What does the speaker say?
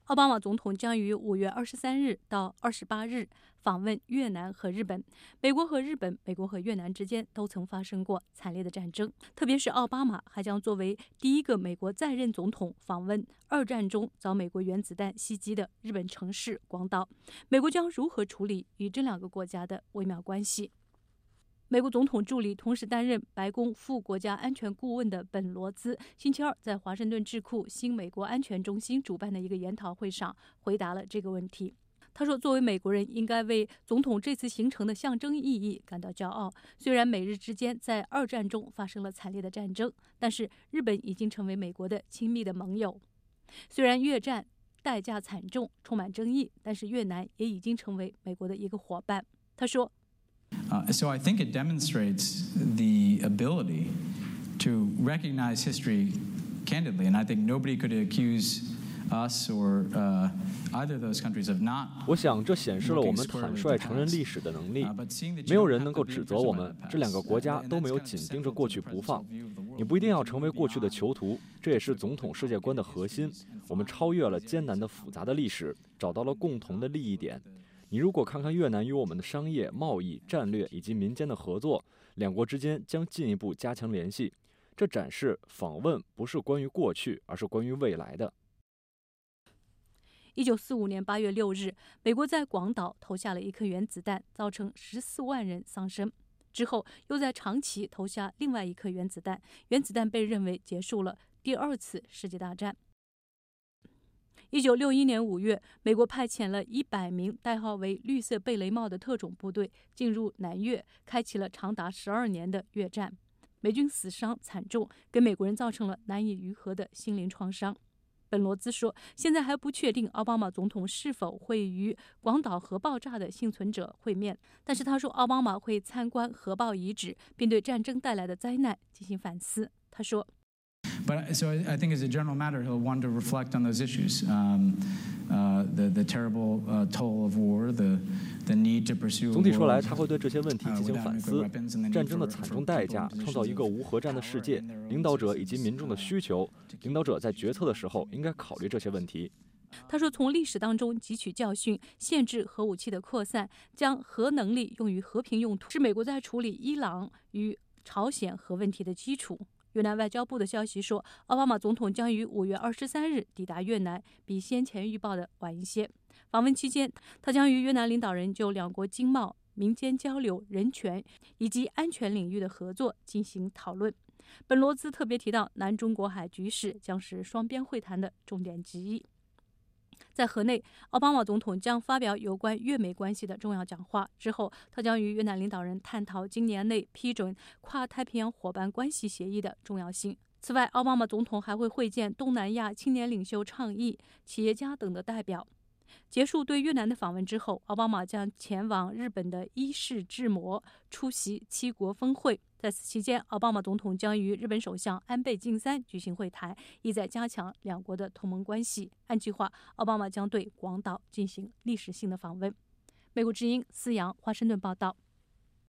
奥巴马总统将于5月23日到28日访问越南和日本。美国和日本、美国和越南之间都曾发生过惨烈的战争，特别是奥巴马还将作为第一个美国在任总统访问二战中遭美国原子弹袭击的日本城市广岛。美国将如何处理与这两个国家的微妙关系？美国总统助理同时担任白宫副国家安全顾问的本·罗兹星期二在华盛顿智库新美国安全中心主办的一个研讨会上回答了这个问题。他说，作为美国人，应该为总统这次行程的象征意义感到骄傲。虽然美日之间在二战中发生了惨烈的战争，但是日本已经成为美国的亲密的盟友。虽然越战代价惨重，充满争议，但是越南也已经成为美国的一个伙伴。他说 So I think it demonstrates the ability to recognize history candidly, and I think nobody could accuse us or either of those countries of not. 我想这显示了我们坦率承认历史的能力。没有人能够指责我们，这两个国家都没有紧盯着过去不放。你不一定要成为过去的囚徒，这也是总统世界观的核心。我们超越了艰难的复杂的历史，找到了共同的利益点。你如果看看越南与我们的商业、贸易、战略以及民间的合作，两国之间将进一步加强联系。这展示访问不是关于过去，而是关于未来的。 1945年8月6日，美国在广岛投下了一颗原子弹，造成14万人丧生。之后又在长崎投下另外一颗原子弹，原子弹被认为结束了第二次世界大战。1961年5月，美国派遣了100名代号为绿色贝雷帽的特种部队进入南越，开启了长达12年的越战。美军死伤惨重，给美国人造成了难以愈合的心灵创伤。本·罗兹说，现在还不确定奥巴马总统是否会与广岛核爆炸的幸存者会面，但是他说奥巴马会参观核爆遗址，并对战争带来的灾难进行反思。他说 But so I think as a general matter, he'll want to reflect on those issues, the terrible toll of war, the need to pursue. 总体说来，他会对这些问题进行反思：战争的惨重代价，创造一个无核战的世界，领导者以及民众的需求。领导者在决策的时候应该考虑这些问题。 他说，从历史当中汲取教训，限制核武器的扩散，将核能力用于和平用途，是美国在处理伊朗与朝鲜核问题的基础。越南外交部的消息说，奥巴马总统将于5月23日抵达越南，比先前预报的晚一些。访问期间，他将与越南领导人就两国经贸、民间交流、人权以及安全领域的合作进行讨论。本·罗兹特别提到，南中国海局势将是双边会谈的重点之一。在河内，奥巴马总统将发表有关越美关系的重要讲话。之后，他将与越南领导人探讨今年内批准跨太平洋伙伴关系协议的重要性。此外，奥巴马总统还会会见东南亚青年领袖、倡议、企业家等的代表。结束对越南的访问之后，奥巴马将前往日本的伊势志摩出席7国峰会。在此期间，奥巴马总统将与日本首相安倍晋三举行会谈，意在加强两国的同盟关系。按计划，奥巴马将对广岛进行历史性的访问。美国之音思阳华盛顿报道。